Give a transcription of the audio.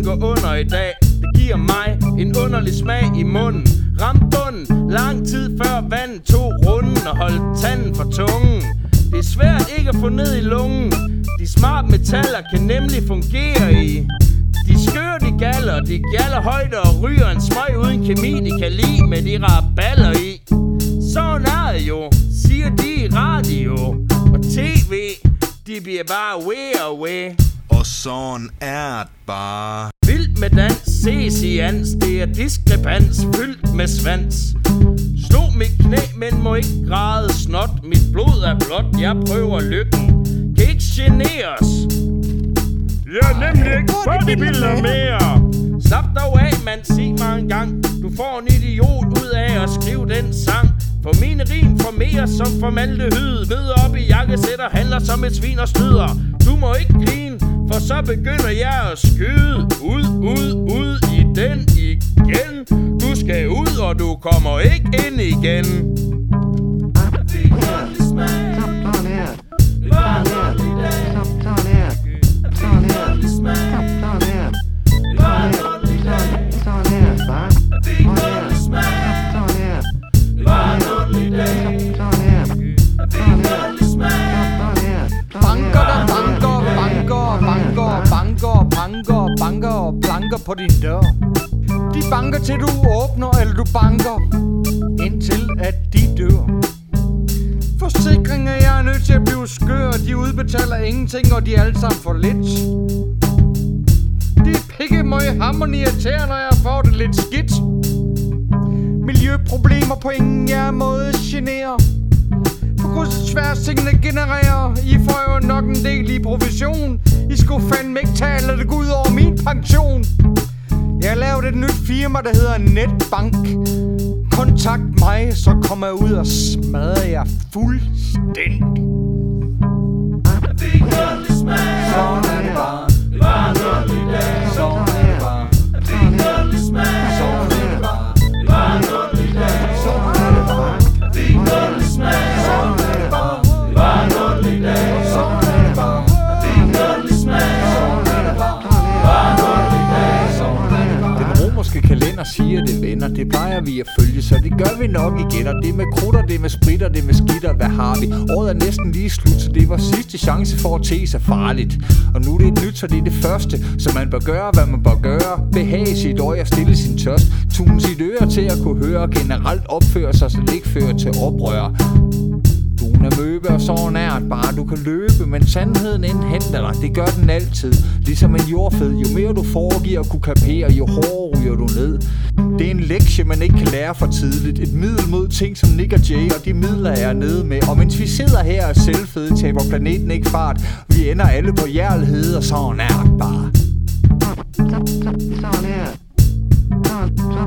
den gå under i dag. Det giver mig en underlig smag i munden. Ram bunden lang tid før vandet tog runden og holdt tanden for tungen. Det er svært ikke at få ned i lungen. De smarte metaller kan nemlig fungere i. De skør, de galler højt og ryger en smøg uden kemi, de kan lide med de raballer i. Sådan er det jo, siger de i radio og tv. De bliver bare way away. Og sådan er det bare. Vildt med dans, ses i ans. Det er diskrepans, fyldt med svans. Slå mit knæ, men må ikke græde snot. Mit blod er blåt, jeg prøver lykken. Kan ikke generes. Jeg er nemlig ikke bodybuilder mere. Slap dog af, man, sig mig en gang. Du får en idiot ud af at skrive den sang. For mine rim formerer som formaldehyd. Møder op i jakkesætter, handler som et svin og snyder. Du må ikke grine, for så begynder jeg at skyde. Ud i den igen. Du skal ud, og du kommer ikke ind igen. Banker og planker på din dør. De banker til du åbner, eller du banker indtil at de dør. Forsikringer, jeg er nødt til at blive skør. De udbetaler ingenting, og de er alle sammen for lidt. De pikke må i hammeren irriterer, når jeg får det lidt skidt. Miljøproblemer på ingen måde generer. På kryds og tværs tingene genererer. I får jo nok en del i provision. I skulle fandme ikke tale, lad det gå ud over min pension. Jeg har lavet et nyt firma, der hedder Netbank. Kontakt mig, så kommer jeg ud og smadrer jer fuldstændig. Sådan er det bare. Det var en dårlig dag. Sådan er det bare. Sådan er det bare. Det var en dårlig dag. Sådan er det bare. Sådan er det bare. Det var en dårlig dag. Sådan er det bare. Den romerske kalender siger det venner. Det plejer vi at følge, så det gør vi nok igen. Og det med krutter, det med spritter, det med skitter. Hvad har vi? Året er næsten lige slut, så det var sidste chance for at te sig farligt. Og nu er det et nyt, så det er det første. Så man bør gøre, hvad man bør gøre. Behage sit øje og stille sin tørst. Tune sit øre til at kunne høre. Generelt opføre sig, så det ikke fører til oprør. Du er møbe, og sådan er det bare. Du kan løbe, men sandheden indhenter dig. Det gør den altid. Ligesom en jordfed. Jo mere du foregiver at kunne kapere, jo hårdere ryger du ned. Det er en lektie, man ikke kan lære for tidligt. Et middel mod ting som Nick og Jay, og de midler er nede med. Og mens vi sidder her og selvfede, taber planeten ikke fart. Vi ender alle på jærlighed, og sådan er det bare. Sådan er det.